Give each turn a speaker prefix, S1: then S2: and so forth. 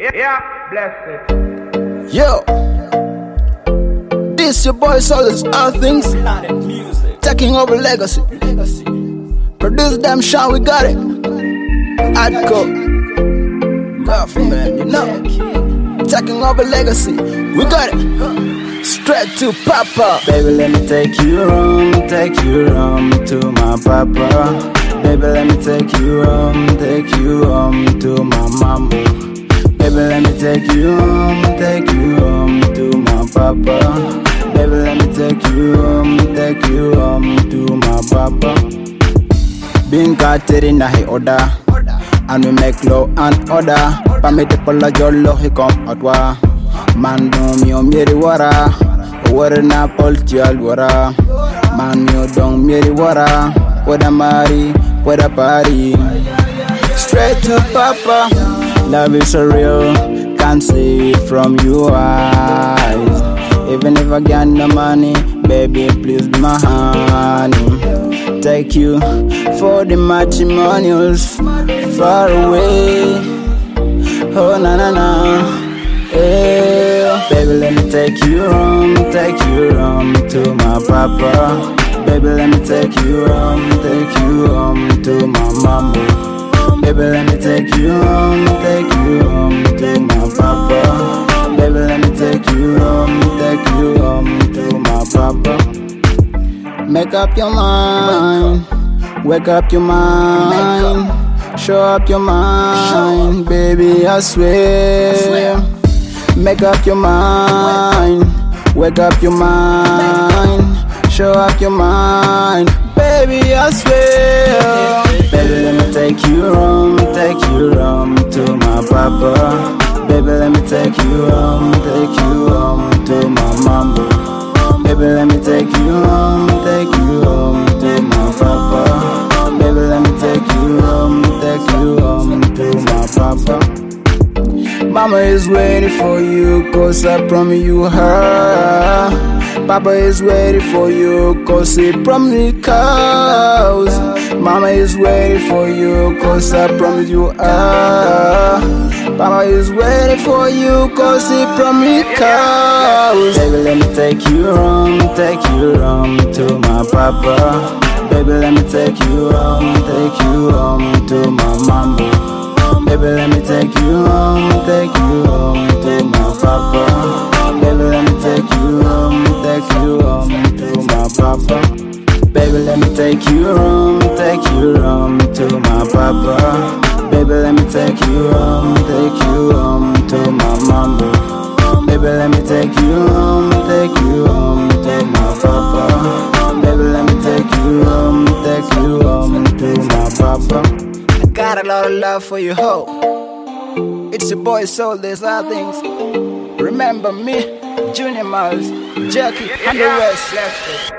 S1: Yeah, bless it.
S2: Yo, this your boy Solus, all things taking over legacy. Produce them shine, we got it. Adco, government, you know, taking over legacy, we got it. Straight to Papa.
S3: Baby, let me take you home to my papa. Baby, let me take you home to my mama. Baby, let me take you home to my papa. Baby, let me take you home to my papa. Being carted in the order, and we make law and order. Permit the pola jollo, he come out wa. Man no mi o mieri wara, wara na polchial wara. Man mi o dong mieri wara, wada mari, wada party. Straight to Papa, love is so real, can't see it from your eyes. Even if I got no money, baby, please be my honey. Take you for the matrimonials far away. Oh na na na. Hey, baby, let me take you home to my papa. Baby, let me take you home to my mama. Baby, let me take you home to my papa. Baby, let me take you home to my papa. Make up your mind, wake up your mind, show up your mind, baby, I swear. Make up your mind, wake up your mind, show up your mind, baby, I swear. Baby, let me take you home to my papa. Baby, let me take you home to my mama. Baby, let me take you home to my papa. Baby, let me take you home to my papa. Mama is waiting for you, cause I promise you her. Papa is waiting for you, cause he promised me cows. Mama is waiting for you, cause I promise you her. Papa is waiting for you, cause he promised me cows. Baby, let me take you home to my papa. Baby, let me take you home to my mama. Baby, let me take you home to my papa. Baby, let me take you home to my papa. Baby, let me take you home to my papa. Baby, let me take you home to my mama. Baby, let me take you home to my papa. Baby, let me take you home to my papa.
S2: Got a lot of love for you, ho. It's your boy Soul, there's a lot of things. Remember me, Junior Miles, Jackie, and the rest.